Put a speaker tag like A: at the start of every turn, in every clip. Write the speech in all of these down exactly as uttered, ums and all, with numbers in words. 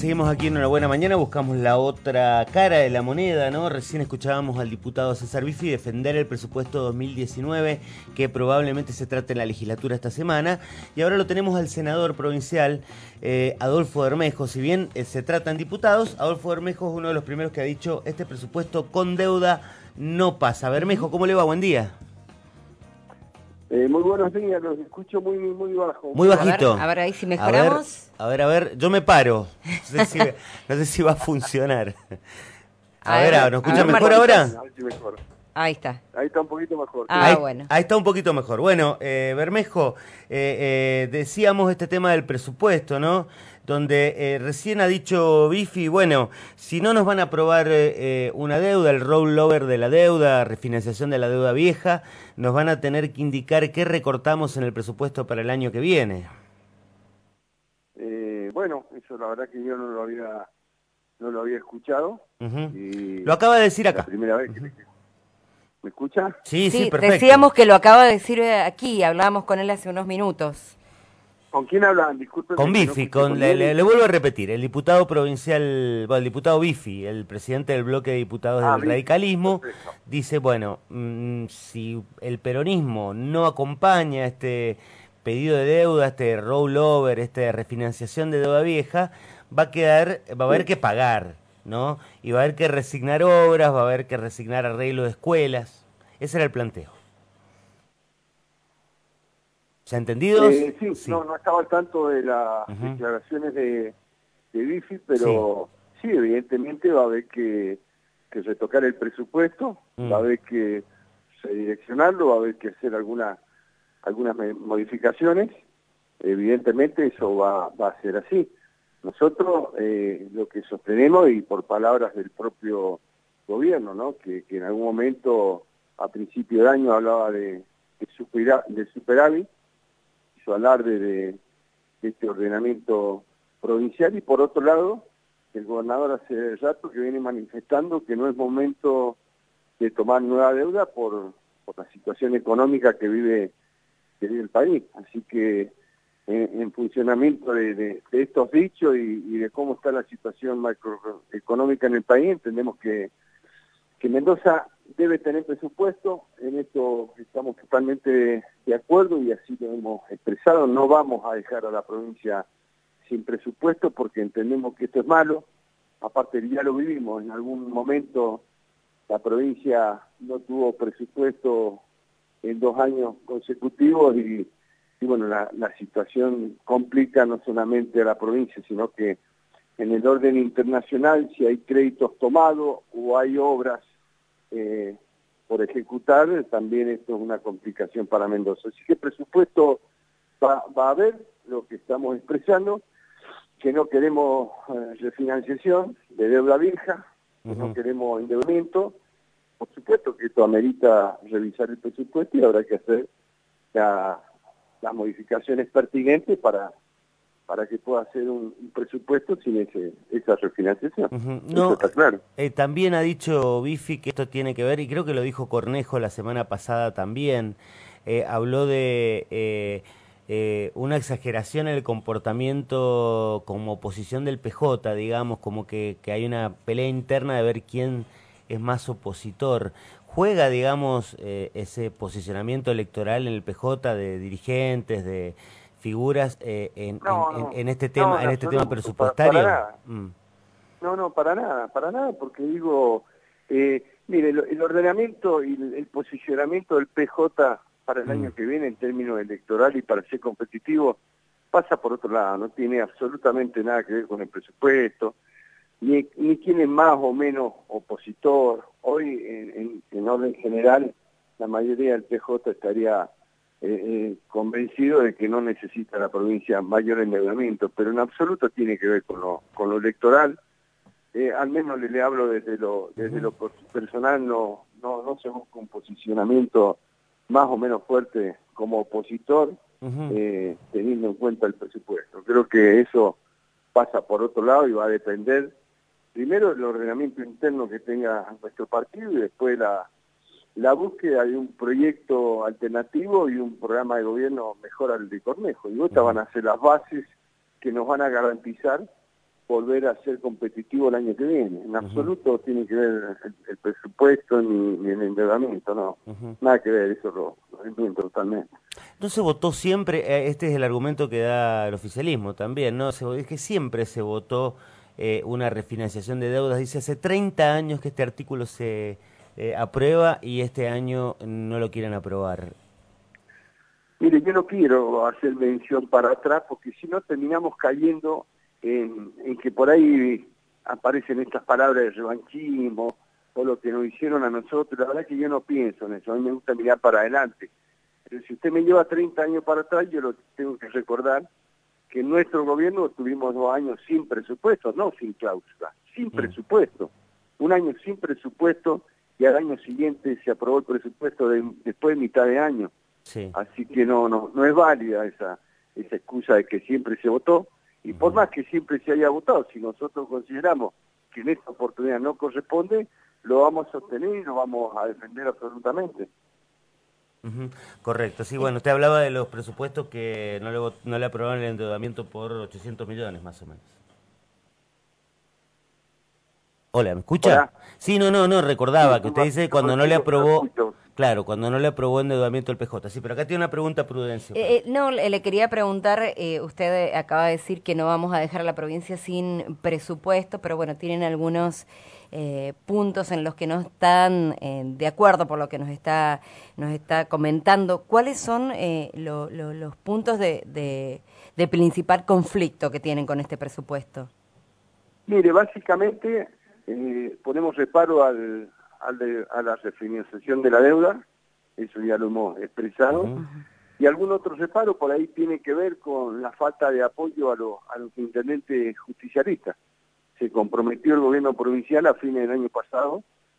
A: seguimos aquí en Una Buena Mañana, buscamos la otra cara de la moneda, ¿no? Recién escuchábamos al diputado César Biffi defender el presupuesto dos mil diecinueve, que probablemente se trate en la legislatura esta semana, y ahora lo tenemos al senador provincial, eh, Adolfo Bermejo. Si bien eh, se tratan diputados, Adolfo Bermejo es uno de los primeros que ha dicho, este presupuesto con deuda no pasa. Bermejo, ¿cómo le va? Buen día.
B: Eh, muy buenos días, los escucho muy muy bajo.
A: Muy bajito.
C: A ver, a ver ahí si mejoramos.
A: A ver, a ver, a ver, yo me paro. No sé si, no sé si va a funcionar. A, a ver, ver, ¿nos escucha
C: ver,
A: mejor
C: Marquitos.
A: ahora?
B: A ver si mejor.
C: Ahí está.
B: Ahí está un poquito mejor.
C: Ah,
A: ahí,
C: bueno.
A: Ahí está un poquito mejor. Bueno, eh, Bermejo, eh, eh, decíamos este tema del presupuesto, ¿no? Donde eh, recién ha dicho Biffi, bueno, si no nos van a aprobar eh, una deuda, el rollover de la deuda, refinanciación de la deuda vieja, nos van a tener que indicar qué recortamos en el presupuesto para el año que viene.
B: Eh, bueno, eso la verdad que yo no lo había no lo había escuchado.
A: Uh-huh.
B: Y
A: lo acaba de decir acá.
B: La primera vez que uh-huh. ¿Me escucha?
A: Sí, sí,
C: sí,
A: perfecto.
C: Decíamos que lo acaba de decir aquí, hablábamos con él hace unos minutos.
B: ¿Con quién hablan? Disculpen.
A: Con Biffi,
B: no
A: con,
B: con
A: le, le, le vuelvo a repetir, el diputado provincial, bueno, el diputado Biffi, el presidente del bloque de diputados ah, del Biffi. radicalismo, perfecto. Dice, bueno, mmm, si el peronismo no acompaña este pedido de deuda, este rollover, esta refinanciación de deuda vieja, va a quedar, va a haber sí. que pagar, ¿no? Y va a haber que resignar obras, va a haber que resignar arreglo de escuelas. Ese era el planteo. ¿Se ha entendido?
B: Eh, sí, sí, no, no estaba al tanto de las uh-huh. declaraciones de, de Biffi, pero sí. sí, evidentemente va a haber que, que retocar el presupuesto, uh-huh. va a haber que redireccionarlo, va a haber que hacer alguna, algunas modificaciones, evidentemente eso va, va a ser así. Nosotros eh, lo que sostenemos, y por palabras del propio gobierno, ¿no? que, que en algún momento a principio de año hablaba de, de, supera, de superávit, su alarde de, de este ordenamiento provincial, y por otro lado, el gobernador hace rato que viene manifestando que no es momento de tomar nueva deuda por, por la situación económica que vive, que vive el país. Así que en, en funcionamiento de, de, de estos dichos y, y de cómo está la situación macroeconómica en el país, entendemos que, que Mendoza debe tener presupuesto. En esto estamos totalmente de acuerdo y así lo hemos expresado. No vamos a dejar a la provincia sin presupuesto porque entendemos que esto es malo. Aparte ya lo vivimos, en algún momento la provincia no tuvo presupuesto en dos años consecutivos y, y bueno, la, la situación complica no solamente a la provincia, sino que en el orden internacional, si hay créditos tomados o hay obras Eh, por ejecutar, también esto es una complicación para Mendoza. Así que presupuesto va, va a haber, lo que estamos expresando, que no queremos eh, refinanciación de deuda vieja, que uh-huh. no queremos endeudamiento. Por supuesto que esto amerita revisar el presupuesto y habrá que hacer la, las modificaciones pertinentes para para que pueda hacer un, un presupuesto sin ese, esa refinanciación. Uh-huh. No, eso está claro.
A: Eh, también ha dicho Biffi que esto tiene que ver, y creo que lo dijo Cornejo la semana pasada también, eh, habló de eh, eh, una exageración en el comportamiento como oposición del P J, digamos, como que, que hay una pelea interna de ver quién es más opositor. ¿Juega, digamos, eh, ese posicionamiento electoral en el P J de dirigentes, de figuras eh, en,
B: no,
A: en,
B: no,
A: en este tema,
B: no,
A: en este tema presupuestario?
B: Para, para nada. Mm. No, no, para nada, para nada, porque digo, eh, mire, el, el ordenamiento y el, el posicionamiento del P J para el mm. año que viene en términos electorales y para ser competitivo pasa por otro lado, no tiene absolutamente nada que ver con el presupuesto, ni, ni quién es más o menos opositor. Hoy, en, en, en orden general, la mayoría del P J estaría Eh, eh, convencido de que no necesita la provincia mayor endeudamiento, pero en absoluto tiene que ver con lo, con lo electoral. Eh, al menos le, le hablo desde lo desde lo personal, no no no se busca un posicionamiento más o menos fuerte como opositor, uh-huh. eh, teniendo en cuenta el presupuesto. Creo que eso pasa por otro lado y va a depender primero del ordenamiento interno que tenga nuestro partido y después la la búsqueda de un proyecto alternativo y un programa de gobierno mejor al de Cornejo. Y estas van a ser las bases que nos van a garantizar volver a ser competitivo el año que viene. En absoluto uh-huh. tiene que ver el, el presupuesto ni, ni el endeudamiento, no. Uh-huh. Nada que ver, eso lo, lo entiendo totalmente.
A: No se votó siempre, este es el argumento que da el oficialismo también, ¿no? Se, es que siempre se votó eh, una refinanciación de deudas. Dice, hace treinta años que este artículo se eh, aprueba y este año no lo quieren aprobar.
B: Mire, yo no quiero hacer mención para atrás porque si no terminamos cayendo en, en que por ahí aparecen estas palabras de revanchismo o lo que nos hicieron a nosotros. La verdad es que yo no pienso en eso, a mí me gusta mirar para adelante. Pero si usted me lleva treinta años para atrás, yo lo tengo que recordar que en nuestro gobierno tuvimos dos años sin presupuesto, no sin cláusula, sin mm. presupuesto. Un año sin presupuesto y al año siguiente se aprobó el presupuesto de, después de mitad de año. Sí. Así que no, no, no es válida esa, esa excusa de que siempre se votó. Y por más que siempre se haya votado, si nosotros consideramos que en esta oportunidad no corresponde, lo vamos a sostener y lo vamos a defender absolutamente.
A: Uh-huh. Correcto, sí, bueno, usted hablaba de los presupuestos que no le, no le aprobaron el endeudamiento por ochocientos millones más o menos. Hola, ¿me escucha?
B: Hola.
A: Sí, no, no, no, recordaba sí, que usted dice cuando no le aprobó... Claro, cuando no le aprobó endeudamiento el P J. Sí, pero acá tiene una pregunta, Prudencio.
C: Eh, no, le quería preguntar, eh, usted acaba de decir que no vamos a dejar a la provincia sin presupuesto, pero bueno, tienen algunos eh, puntos en los que no están eh, de acuerdo por lo que nos está nos está comentando. ¿Cuáles son eh, lo, lo, los puntos de, de, de principal conflicto que tienen con este presupuesto?
B: Mire, básicamente eh, ponemos reparo al... De, a la refinanciación de la deuda, eso ya lo hemos expresado, uh-huh. y algún otro reparo por ahí tiene que ver con la falta de apoyo a, lo, a los intendentes justicialistas. Se comprometió el gobierno provincial a fines del año pasado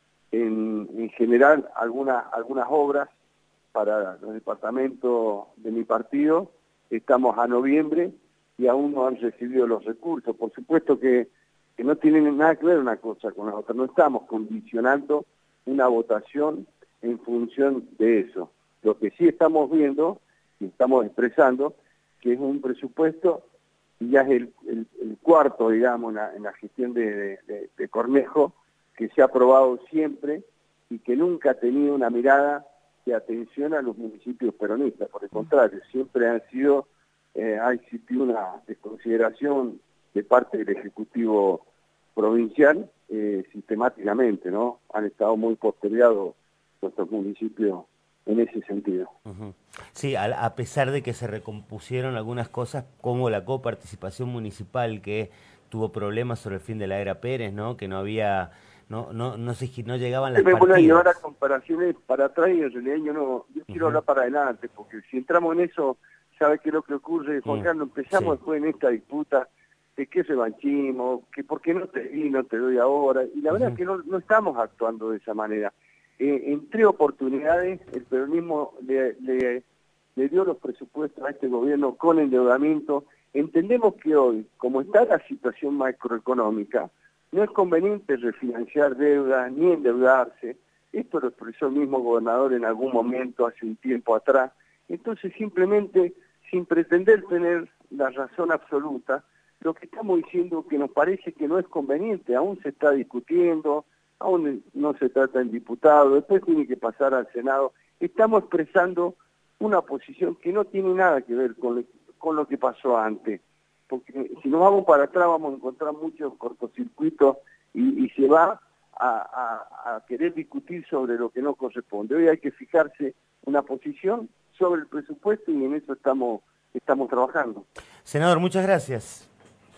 B: en, en generar algunas algunas obras para los departamentos de mi partido. Estamos a noviembre y aún no han recibido los recursos. Por supuesto que, que no tienen nada que ver una cosa con la otra, no estamos condicionando una votación en función de eso. Lo que sí estamos viendo y estamos expresando que es un presupuesto y ya es el, el, el cuarto, digamos, en la, en la gestión de, de, de Cornejo, que se ha aprobado siempre y que nunca ha tenido una mirada de atención a los municipios peronistas. Por el contrario, siempre han sido, eh, ha existido una desconsideración de parte del Ejecutivo provincial eh, sistemáticamente, ¿no? Han estado muy postergados nuestros municipios en ese sentido.
A: Uh-huh. Sí, a, a pesar de que se recompusieron algunas cosas como la coparticipación municipal que tuvo problemas sobre el fin de la era Pérez, ¿no? Que no había, no, no, no se, no llegaban las partidas.
B: Me voy a llevar a comparaciones para atrás y en realidad yo no, yo quiero uh-huh. hablar para adelante, porque si entramos en eso, ¿sabe qué es lo que ocurre, Juan uh-huh. Carlos? Empezamos sí. después en esta disputa de qué revanchismo, que por qué no te di, no te doy ahora, y la verdad uh-huh. es que no, no estamos actuando de esa manera. Eh, en tres oportunidades el peronismo le, le, le dio los presupuestos a este gobierno con endeudamiento. Entendemos que hoy, como está la situación macroeconómica, no es conveniente refinanciar deudas ni endeudarse. Esto lo expresó el mismo gobernador en algún momento hace un tiempo atrás. Entonces simplemente, sin pretender tener la razón absoluta, lo que estamos diciendo que nos parece que no es conveniente, aún se está discutiendo, aún no se trata en diputado, después tiene que pasar al Senado. Estamos expresando una posición que no tiene nada que ver con, con lo que pasó antes, porque si nos vamos para atrás vamos a encontrar muchos cortocircuitos y, y se va a, a, a querer discutir sobre lo que no corresponde. Hoy hay que fijarse una posición sobre el presupuesto y en eso estamos, estamos trabajando.
A: Senador, muchas gracias.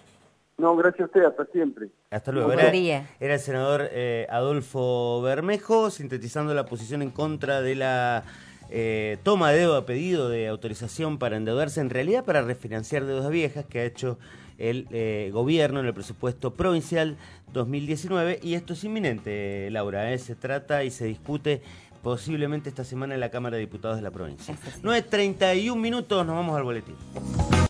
B: No, gracias a usted, hasta siempre.
A: Hasta luego. Era, era el senador eh, Adolfo Bermejo, sintetizando la posición en contra de la eh, toma de deuda, pedido de autorización para endeudarse, en realidad para refinanciar deudas viejas que ha hecho el eh, gobierno en el presupuesto provincial dos mil diecinueve. Y esto es inminente, Laura, ¿eh? Se trata y se discute posiblemente esta semana en la Cámara de Diputados de la provincia. nueve treinta y un minutos, nos vamos al boletín.